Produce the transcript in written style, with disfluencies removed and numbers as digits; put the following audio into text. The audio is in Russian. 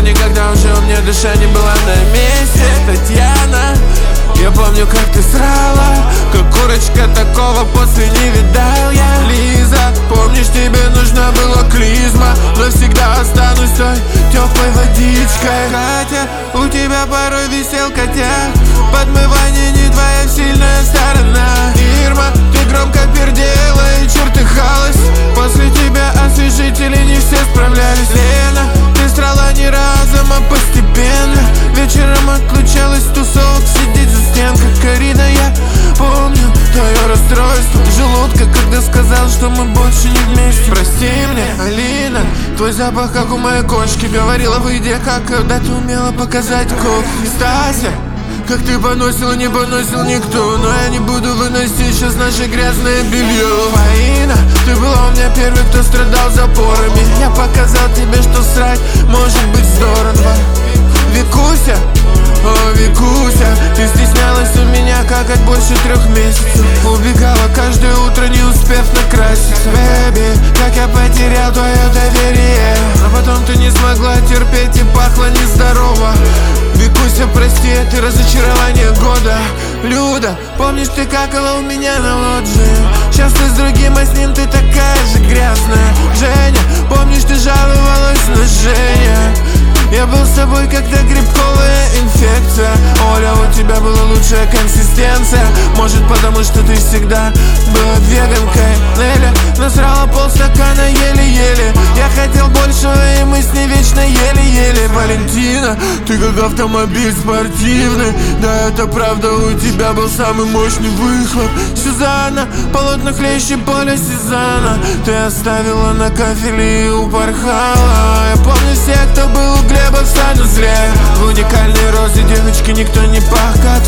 никогда уже у меня душа не была на месте. Татьяна, я помню, как ты срала, как курочка, такого после не видал я. Лиза, помнишь, тебе нужна была клизма, но всегда останусь той теплой водичкой. Катя, у тебя порой висел котяк, подмывание не твоя сильная сторона. Ирма, ты громко пердела и чертыхалась, после тебя освежители не все справлялись. Лена, ты срала не разом, а постепенно, вечером отлучалась с тусовок сидеть за стенкой. Карина, я помню твое расстройство желудка, когда сказал, что мы больше не вместе. Прости мне, Алина, твой запах как у моей кошки, говорила в еде, как когда ты умела показать кофе. Стася, как ты поносила, не поносил никто, но я не буду выносить сейчас наше грязное белье. Фаина, ты была у меня первой, кто страдал запорами, я показал тебе, что срать может быть здорово. Викуся, о, Викуся, ты стеснялась у меня как от больше 3 месяцев. Убегала каждое утро, не успев накраситься. Бэби, как я потерял твое доверие, а потом ты не смогла терпеть и пахло нездорово. Викуся, прости, это разочарование года. Люда, помнишь, ты какала у меня на лоджии, сейчас ты с другим, а с ним ты такая же грязная. Женя, помнишь, ты жаловалась на Женя, я был с тобой, когда грибковая инфекция. Оля, у тебя была лучшая консистенция, может, потому что ты всегда была веганкой. Неля, насрала полстакана еле-еле, я хотел большего, и мы с ней вечно еле-еле. Валентина, ты как автомобиль спортивный, да, это правда, у тебя был самый мощный выхлоп. Сюзанна, полотна хлеще поля Сезанна, ты оставила на кафеле и упорхала. Я помню всех, кто был у Глеба в санузле, в уникальной розе девочки никто не пах, как